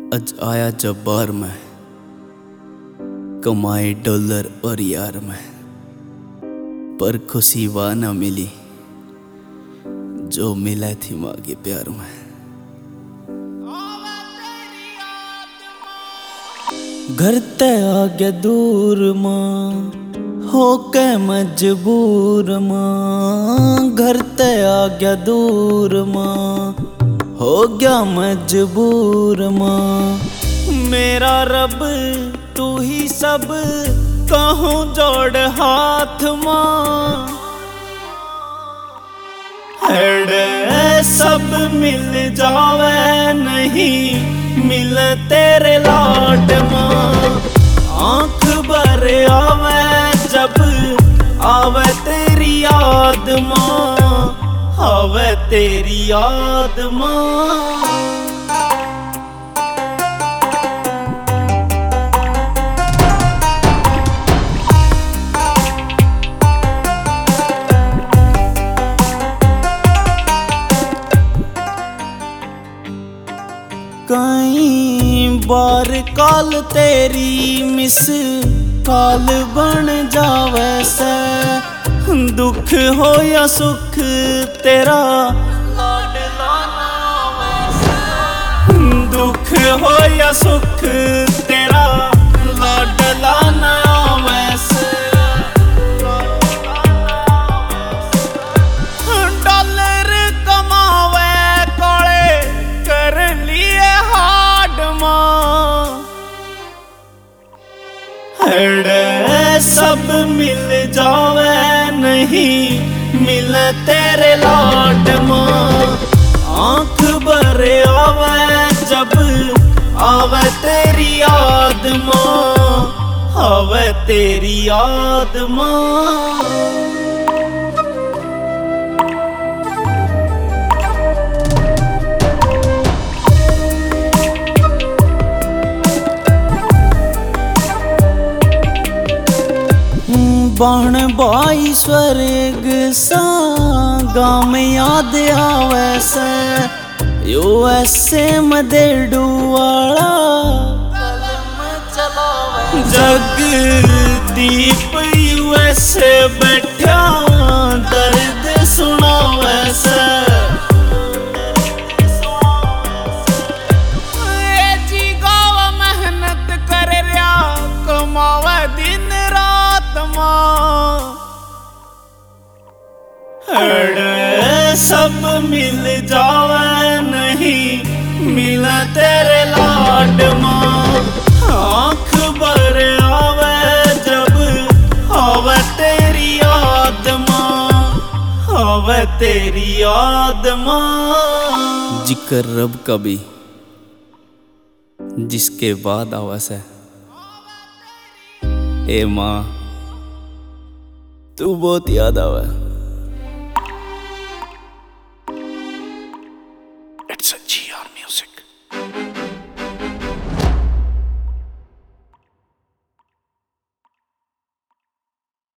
अज आया जब बार में कमाए डॉलर और यार में, पर खुशी वह न मिली जो मिला थी माँ के प्यार में। घर ते आ गया दूर माँ हो के मजबूर माँ, घर ते आ गया दूर माँ हो गया मजबूर माँ। मेरा रब तू ही सब कहूँ जोड़ हाथ माँ, हेड़े सब मिल जावे नहीं मिल तेरे लाड माँ। आँख भर आवे जब आवे तेरी याद माँ, आवे तेरी याद माँ। कई बार काल तेरी मिस काल बन जावे से, दुख हो या सुख तेरा लाडला नावे से। दुख हो या सुख तेरा लाडला नावे से। डॉलर कमावे कोले कर लिए हाड माँ, हेड़े सब मिल जावे नहीं मिल तेरे लाड माँ। आँख भर आवे जब आवे तेरी याद माँ, आवे तेरी याद माँ। बाण बाई स्वर्ग सा गाँव याद आवे से, यूएसए मदेडू वाला जगदीप यूएसए बैठा दर्द सुनावे से। जी गावा मेहनत कर रहा कमावे दिन रात माँ, हेड़े सब मिल जावे नहीं मिल तेरे लाड माँ। आँख भर आवे जब आवे तेरी याद माँ, आवे तेरी याद माँ। जिक्र रब का भी जिसके बाद आवास है, ए माँ तू बहुत याद आवे। It's a GR Music.